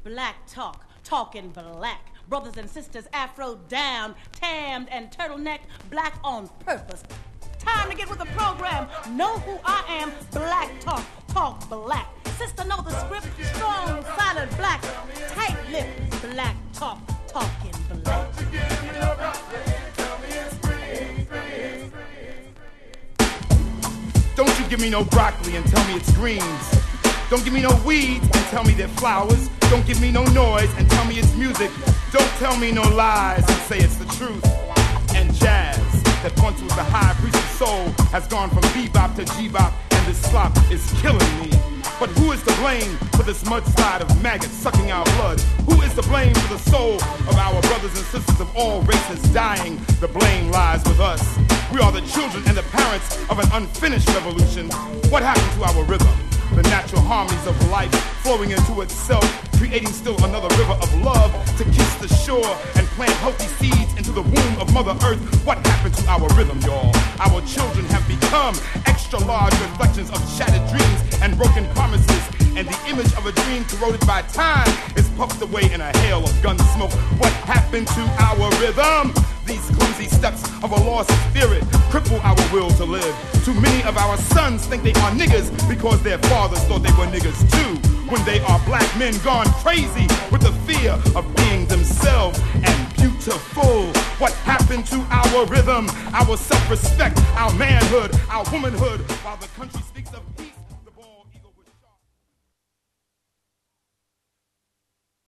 Black talk, talking black. Brothers and sisters, afro down, tammed and turtleneck, black on purpose. Time to get with the program. Know who I am. Black talk, talk black. Sister, know the script. Strong, silent, black. Tight lip, black talk, talking black. Don't you give me no broccoli and tell me it's greens. Don't give me no weeds and tell me they're flowers. Don't give me no noise and tell me it's music. Don't tell me no lies and say it's the truth. And jazz, that once was the high priest of soul, has gone from bebop to G-bop, and this slop is killing me. But who is to blame for this mudslide of maggots sucking our blood? Who is to blame for the soul of our brothers and sisters of all races dying? The blame lies with us. We are the children and the parents of an unfinished revolution. What happened to our rhythm? The natural harmonies of life flowing into itself, creating still another river of love to kiss the shore and plant healthy seeds into the womb of Mother Earth. What happened to our rhythm, y'all? Our children have become extra large reflections of shattered dreams and broken promises, and the image of a dream corroded by time is puffed away in a hail of gun smoke. What happened to our rhythm? These clumsy steps of a lost spirit cripple our will to live. Too many of our sons think they are niggas because their fathers thought they were niggas too, when they are black men gone crazy with the fear of being themselves and beautiful. What happened to our rhythm, our self-respect, our manhood, our womanhood, while the country